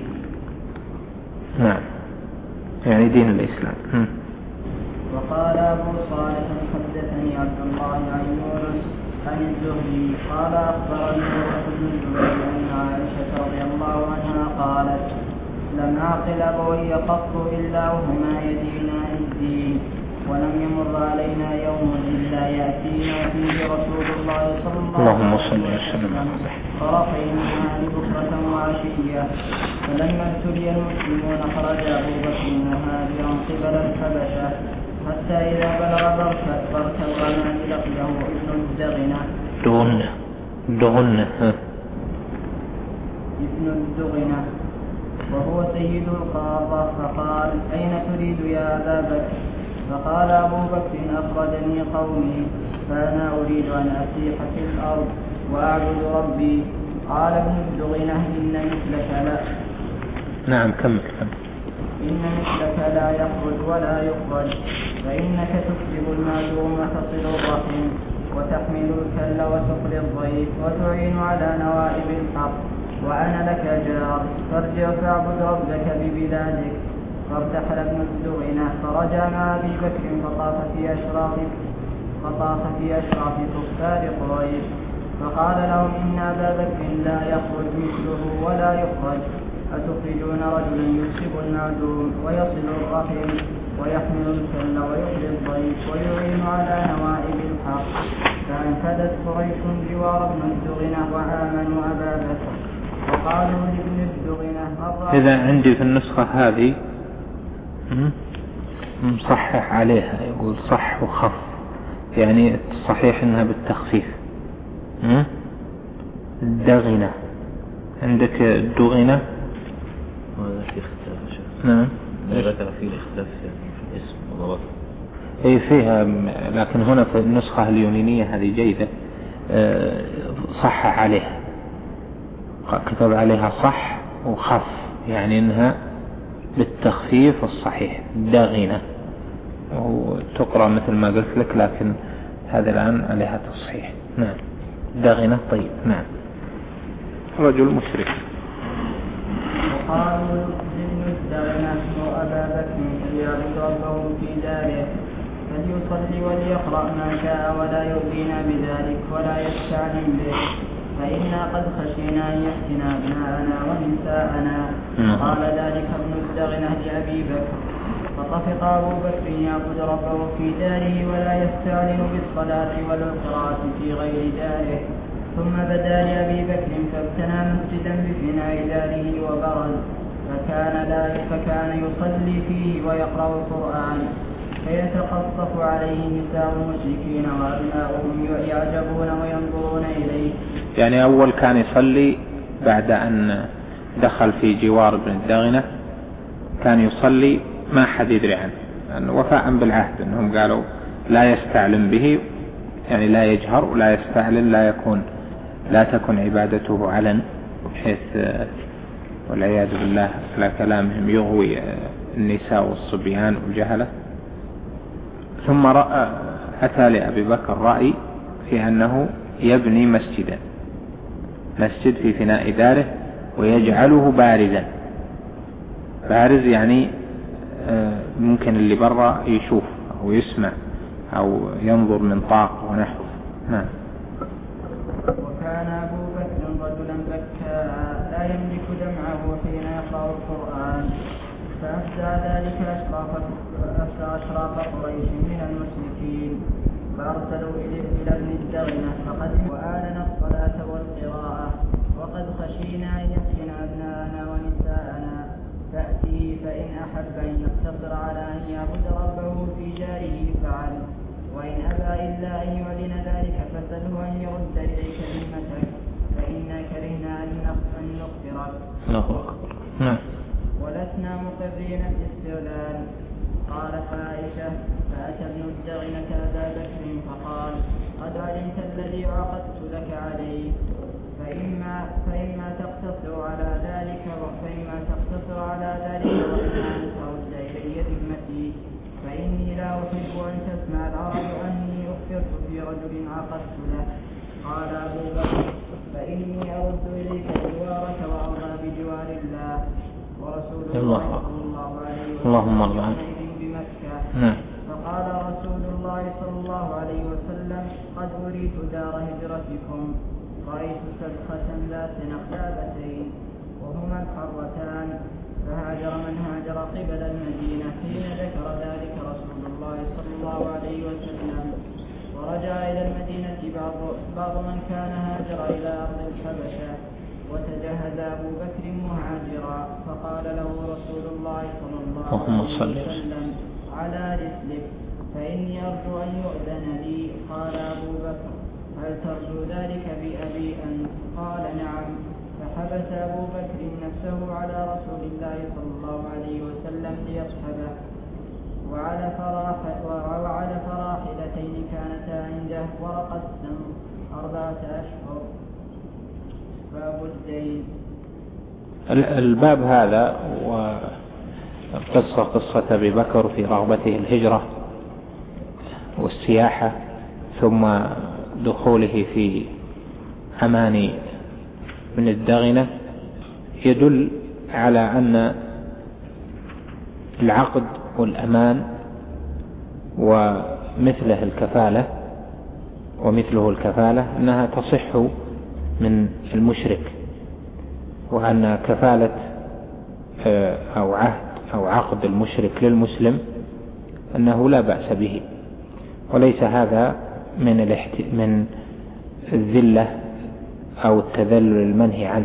Speaker 2: نعم، يعني دين الإسلام. م.
Speaker 3: وقال أبو صالح حدثني عبد الله عن يونس عن الزهري قال أخبرني عروة بن الزبير أن عائشة رضي الله عنها قالت: لم أعقل أبوي قط إلا وهما يدينان الدين، ولم يمر علينا يوم إلا يأتينا فيه رسول الله صلى الله عليه وسلم طرفي النهار بكرة وعشية. فلما ابتلي المسلمون خرج أبو بكر مهاجرا قبل الحبشة حتى إذا بلغ برك الغنم لقيه ابن الدغنة
Speaker 2: دغنة دغنة
Speaker 3: ابن الدغنة وهو سيد القاضة، فقال: أين تريد يا أبا بكر؟ فقال أبو بكر: أخرجني قومي فأنا أريد أن أسيح في الأرض وأعبد ربي. قال ابن الدغنة: إن مثلك لا
Speaker 2: نعم كمل
Speaker 3: إن مثلك لا يخرج ولا يخرج، فإنك تكسب المعلوم وتصل الرحم وتحمل الكل وتقري الضيف وتعين على نوائب الحق، وأنا لك جار، فارجع فاعبد ربك ببلادك. فارتحل ابن الدغنة فرجع مع أبي بكر فطاف في أشراف فطاف في أشراف كفار قريش، فقال لهم: إن أبا بكر لا يخرج مثله ولا يخرج، أتخرجون رجلا يكسب المعدوم ويصل الرحم ويحمل الكل ويقضي الضيف ويعين على نوائب الحق. فانفدت قريش جوار ابن الدغنة وآمنوا أبا بكر، وقالوا لابن الدغنة:
Speaker 2: إذا عندي في النسخة هذه مصحح عليها، يقول صح وخف، يعني الصحيح انها بالتخفيف. الدغنة عندك الدغنة
Speaker 4: هذا في اختلاف.
Speaker 2: نعم،
Speaker 4: ذكر فيه الاختلاف في الاسم وضبط.
Speaker 2: اي فيها، لكن هنا في النسخة اليونانية هذه جيدة، صحح عليها، كتب عليها صح وخف، يعني انها بالتخفيف الصحيح دغنة، وتقرأ مثل ما قلت لك، لكن هذا الآن عليها تصحيح. نعم دغنة. طيب نعم، رجل مشرك.
Speaker 3: وقالوا لابن الدغنة: وأبا بكر فليعبد ربه في داره، فليصلي وليقرأ ما شاء ولا يؤذينا بذلك ولا يستعلم به، فإنا قد خشينا أن يفتنا أبناءنا ونساءنا. قال ذلك ابن الدغنة لأبي بكر، فطفق أبو بكر يعبد ربه في داره ولا يستعلن بالصلاة والقراءة في غير داره. ثم بدا لأبي بكر فابتنى مسجدا بفناء داره وبرز، فكان, لا فكان يصلي فيه ويقرأ القرآن، فيتخطف عليه نساء المشركين وأبناؤهم يعجبون وينظرون إليه.
Speaker 2: يعني أول كان يصلي بعد أن دخل في جوار ابن الدغنة، كان يصلي ما حد يدري عنه، يعني وفاء بالعهد أنهم قالوا لا يستعلم به، يعني لا يجهر ولا يستعلن، لا يكون لا تكن عبادته علن، بحيث والعياذ بالله على كلامهم يغوي النساء والصبيان والجهلة. ثم رأى أتى لأبي بكر رأي في أنه يبني مسجدا مسجد في فناء داره ويجعله بارزا. بارز يعني ممكن اللي برا يشوف أو يسمع أو ينظر من طاق ونحو. نعم.
Speaker 3: وكان أبو بكر رجلا بكاء لا يملك دمعه حين يقرأ القرآن، فأفزع ذلك أشراف قريش من المشركين، فأرسلوا إلى ابن الدغنة فقدموا وآلنا الصلاة والقراءة، وقد خشينا أن يفتن أبناءنا ونساءنا، تأتي فإن أحب أن يقتصر على أن يعبد ربه في داره فعل، وإن أبى إلا أن يعلن ذلك فسله أن يرد إليك ذمتك، فإنا كرهنا أن نخبرك.
Speaker 2: نعم.
Speaker 3: ولسنا مقرين بالاستغلال. قالت عائشة: فأتى ابن الدغنة أبا بكر فقال: قد علمت الذي عقدت لك عليه، فإما, فإما تقتصر على ذلك فإما تقتصر على ذلك وإما أن ترد إلي ذمتي، فإني لا أحب أن تسمع العرب أني أخبرت في رجل عقدت له. قال أبو بكر: فإني أرد إليك جوارك وأرضى بجوار الله ورسول الله صلى الله عليه وسلم بمكة.
Speaker 2: نعم.
Speaker 3: فقال رسول الله صلى الله عليه وسلم: قد أريت دار هجرتكم، رأيت سبخة ذات نخلابتين وهما الحرتان، فهاجر من هاجر قبل المدينة حين ذكر ذلك رسول الله صلى الله عليه وسلم، ورجع إلى المدينة بعض, بعض من كان هاجر إلى أرض الحبشة، وتجهز أبو بكر مهاجرا، فقال له رسول الله صلى الله عليه وسلم: على رسلك، فإني أرجو أن يؤذن لي. قال أبو بكر: هل ترجو ذلك بأبي أنت؟ قال: نعم. فحبس أبو بكر نفسه على رسول الله صلى الله عليه وسلم ليصحبه، وعلى فراح وعلى فراحلتين كانتا عنده ورق السم أربعة أشهر. باب الدين.
Speaker 2: الباب هذا وقصة قصة أبي بكر في رغبته الهجرة والسياحة، ثم دخوله في أمان من الدغنة، يدل على أن العقد والأمان ومثله الكفالة ومثله الكفالة أنها تصح من المشرك، وأن كفالة أو عهد أو عقد المشرك للمسلم أنه لا بأس به، وليس هذا من الاحت... من الذلة أو التذلل المنهي عنه.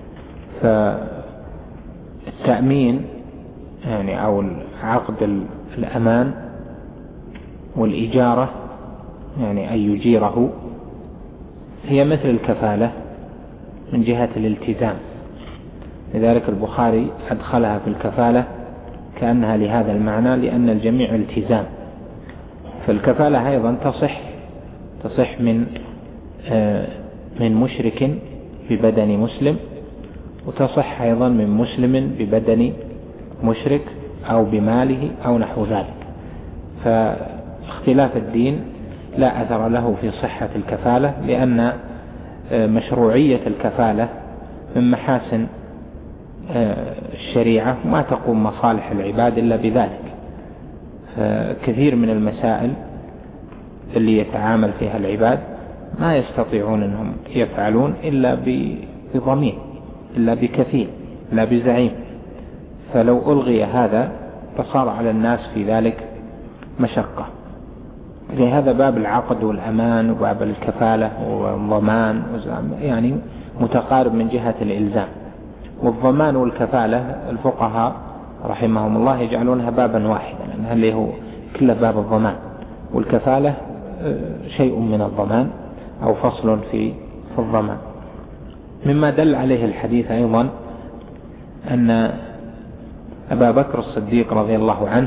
Speaker 2: فالتأمين يعني أو عقد الأمان والإجارة يعني أن يجيره هي مثل الكفالة من جهة الالتزام، لذلك البخاري أدخلها في الكفالة كأنها لهذا المعنى، لأن الجميع التزام. فالكفالة أيضا تصح تصح من من مشرك ببدن مسلم، وتصح أيضا من مسلم ببدن مشرك أو بماله أو نحو ذلك. فاختلاف الدين لا أثر له في صحة الكفالة، لأن مشروعية الكفالة من محاسن الشريعة، ما تقوم مصالح العباد إلا بذلك. كثير من المسائل اللي يتعامل فيها العباد ما يستطيعون أنهم يفعلون إلا بضمين، إلا بكفيل، إلا بزعيم. فلو ألغي هذا فصار على الناس في ذلك مشقة. لهذا باب العقد والأمان وباب الكفالة والضمان يعني متقارب من جهة الإلزام. والضمان والكفالة الفقهاء رحمهم الله يجعلونها بابا واحدا، لأنها اللي هو كل باب الضمان، والكفالة شيء من الضمان أو فصل في في الضمان. مما دل عليه الحديث أيضا أن أبا بكر الصديق رضي الله عنه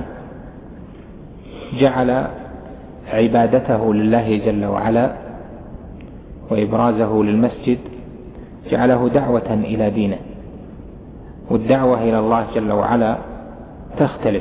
Speaker 2: جعل عبادته لله جل وعلا وإبرازه للمسجد جعله دعوة إلى دينه. والدعوة إلى الله جل وعلا تختلف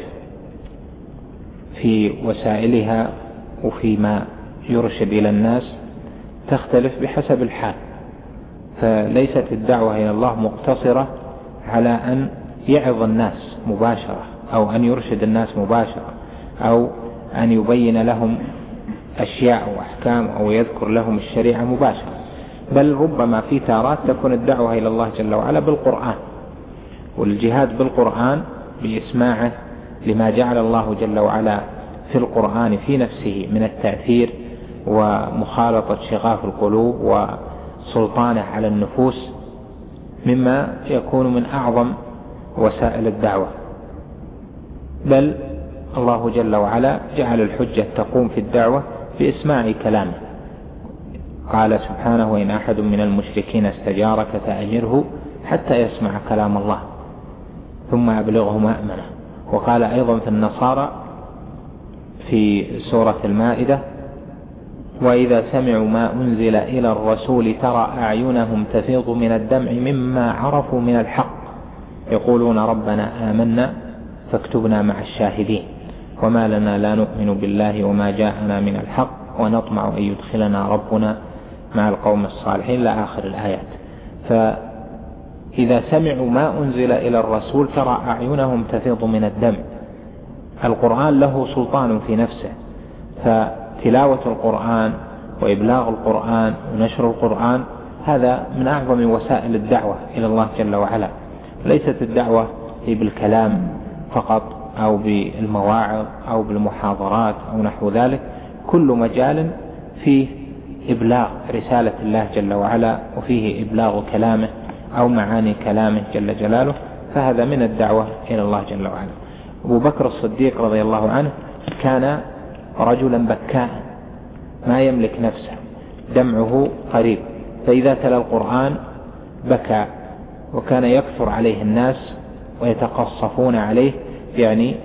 Speaker 2: في وسائلها وفيما يرشد إلى الناس، تختلف بحسب الحال. فليست الدعوة إلى الله مقتصرة على أن يعظ الناس مباشرة أو أن يرشد الناس مباشرة أو أن يبين لهم أشياء وأحكام أو يذكر لهم الشريعة مباشرة، بل ربما في تارات تكون الدعوة إلى الله جل وعلا بالقرآن، والجهاد بالقرآن بإسماعه لما جعل الله جل وعلا في القرآن في نفسه من التأثير ومخالطة شغاف القلوب وسلطانه على النفوس، مما يكون من أعظم وسائل الدعوة. بل الله جل وعلا جعل الحجة تقوم في الدعوة بإسماع كلامه. قال سبحانه: وإن أحد من المشركين استجارك فأجره حتى يسمع كلام الله ثم أبلغه مأمنه. وقال أيضا في النصارى في سورة المائدة: وإذا سمعوا ما أنزل إلى الرسول ترى أعينهم تفيض من الدمع مما عرفوا من الحق يقولون ربنا آمنا فاكتبنا مع الشاهدين وما لنا لا نؤمن بالله وما جاءنا من الحق ونطمع أن يدخلنا ربنا مع القوم الصالحين إلى آخر الآيات. فإذا سمعوا ما أنزل إلى الرسول ترى أعينهم تفيض من الدمع. القرآن له سلطان في نفسه، فتلاوة القرآن وإبلاغ القرآن ونشر القرآن هذا من أعظم وسائل الدعوة إلى الله جل وعلا. ليست الدعوة بالكلام فقط أو بالمواعظ أو بالمحاضرات أو نحو ذلك، كل مجال فيه إبلاغ رسالة الله جل وعلا وفيه إبلاغ كلامه أو معاني كلامه جل جلاله، فهذا من الدعوة إلى الله جل وعلا. أبو بكر الصديق رضي الله عنه كان رجلا بكاء ما يملك نفسه، دمعه قريب، فإذا تلا القرآن بكى، وكان يكثر عليه الناس ويتقصفون عليه، يعني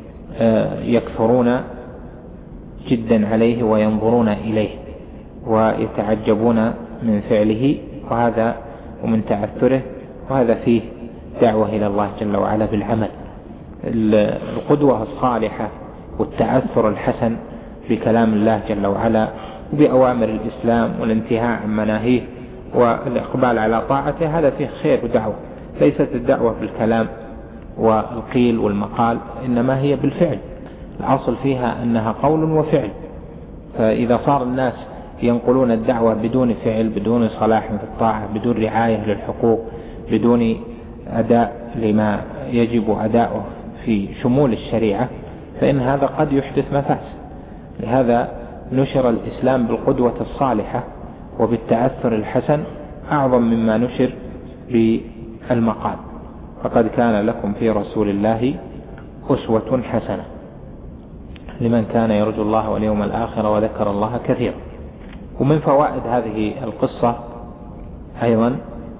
Speaker 2: يكثرون جدا عليه وينظرون إليه ويتعجبون من فعله وهذا ومن تعثره، وهذا فيه دعوة إلى الله جل وعلا بالعمل. القدوة الصالحة والتأثر الحسن بكلام الله جل وعلا وبأوامر الإسلام والانتهاء عن مناهيه والإقبال على طاعته، هذا فيه خير ودعوة. ليست الدعوة بالكلام والقيل والمقال، إنما هي بالفعل، الأصل فيها أنها قول وفعل. فإذا صار الناس ينقلون الدعوة بدون فعل، بدون صلاح في الطاعة، بدون رعاية للحقوق، بدون أداء لما يجب أداؤه في شمول الشريعة، فإن هذا قد يحدث مفاسد. لهذا نشر الإسلام بالقدوة الصالحة وبالتأثر الحسن أعظم مما نشر بالمقال. فقد كان لكم في رسول الله أسوة حسنة لمن كان يرجو الله واليوم الآخر وذكر الله كثيرا. ومن فوائد هذه القصة أيضا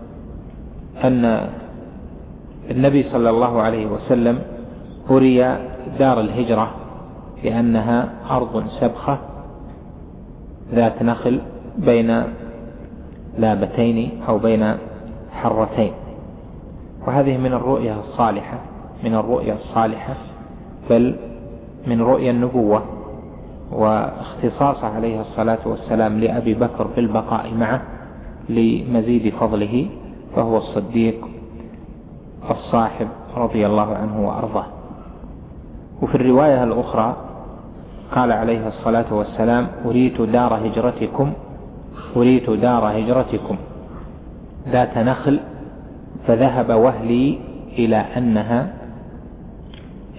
Speaker 2: أن النبي صلى الله عليه وسلم أري دار الهجرة لأنها أرض سبخة ذات نخل بين لابتين أو بين حرتين، وهذه من الرؤية الصالحة من الرؤية الصالحة بل من رؤية النبوة واختصاص عليه الصلاة والسلام لأبي بكر بالبقاء معه لمزيد فضله، فهو الصديق الصاحب رضي الله عنه وأرضاه. وفي الرواية الأخرى قال عليه الصلاة والسلام: أريت دار هجرتكم أريت دار هجرتكم ذات نخل فذهب وهلي إلى أنها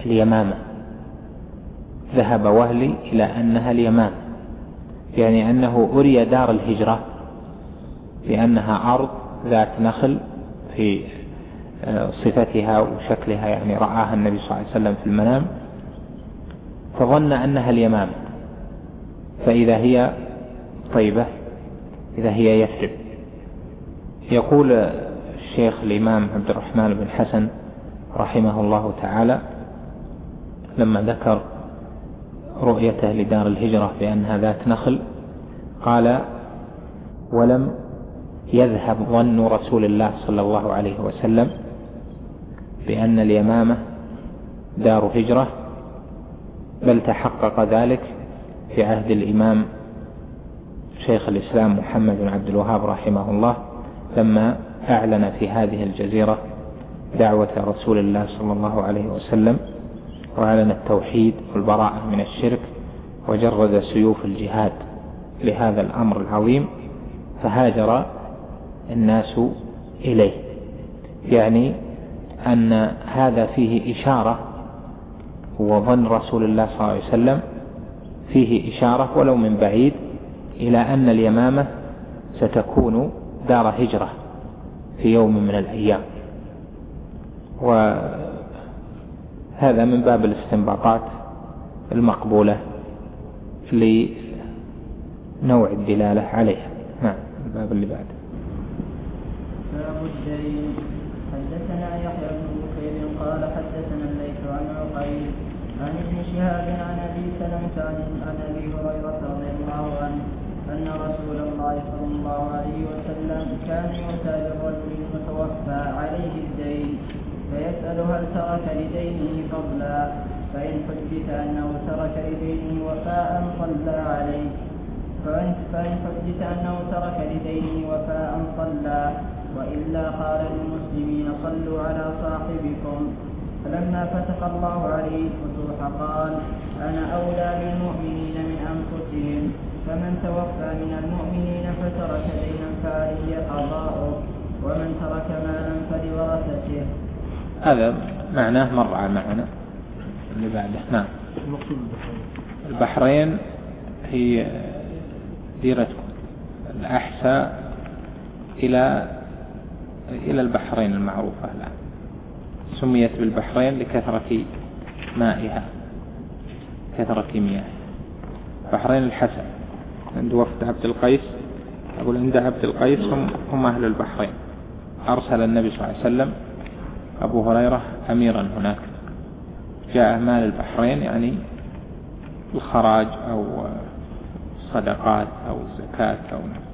Speaker 2: اليمامة، ذهب وهلي إلى أنها اليمامة، يعني أنه أري دار الهجرة بأنها أرض ذات نخل في صفتها وشكلها، يعني رآها النبي صلى الله عليه وسلم في المنام فظن أنها اليمامة، فإذا هي طيبة، إذا هي يثرب. يقول الشيخ الإمام عبد الرحمن بن حسن رحمه الله تعالى لما ذكر رؤيته لدار الهجرة بأنها ذات نخل قال: ولم يذهب ظن رسول الله صلى الله عليه وسلم بأن اليمامة دار هجرة، بل تحقق ذلك في عهد الإمام شيخ الإسلام محمد بن عبد الوهاب رحمه الله لما أعلن في هذه الجزيرة دعوة رسول الله صلى الله عليه وسلم، وأعلن التوحيد والبراءة من الشرك، وجرد سيوف الجهاد لهذا الأمر العظيم، فهاجر الناس إليه. يعني أن هذا فيه إشارة، وظن رسول الله صلى الله عليه وسلم فيه إشارة ولو من بعيد إلى أن اليمامة ستكون دار هجرة في يوم من الأيام. وهذا من باب الاستنباطات المقبولة لنوع الدلالة عليها. نعم، الباب اللي بعده.
Speaker 3: باب الدين. حدثنا يحيى بن بكير قال حدثنا الليث عن عقيل عن ابن شهاب عن ابي سلمة عن ابي هريرة رضي الله عنه ان رسول الله صلى الله عليه وسلم كان يؤتى بالرجل المتوفى عليه الدين فيسأل هل ترك لدينه فضلا، فإن حدث أنه ترك لدينه وفاء صلى عليه، فإن حدث أنه ترك لدينه وفاء صلى، وإلا قال للمسلمين صلوا على صاحبكم. فلما فتح الله عليه الفتوح قال: أنا أولى بالمؤمنين من أنفسهم، فمن توفى من المؤمنين فترك دينا فعليه قضاؤه، ومن ترك مالا فلورثته.
Speaker 2: هذا معناه مر معنا اللي بعده. نعم. البحرين هي ديرة الأحساء إلى إلى البحرين المعروفة الآن، سميت بالبحرين لكثرة مائها، كثرة مياه. بحرين الحسن عند وفد عبد القيس، أقول عند عبد القيس هم, هم أهل البحرين. أرسل النبي صلى الله عليه وسلم أبو هريرة أميرا هناك، جاء مال البحرين يعني الخراج أو صدقات أو زكاة أو